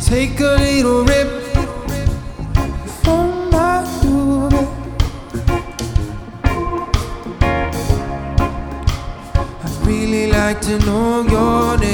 Take a little rip from my Uber. I'd really like to know your name.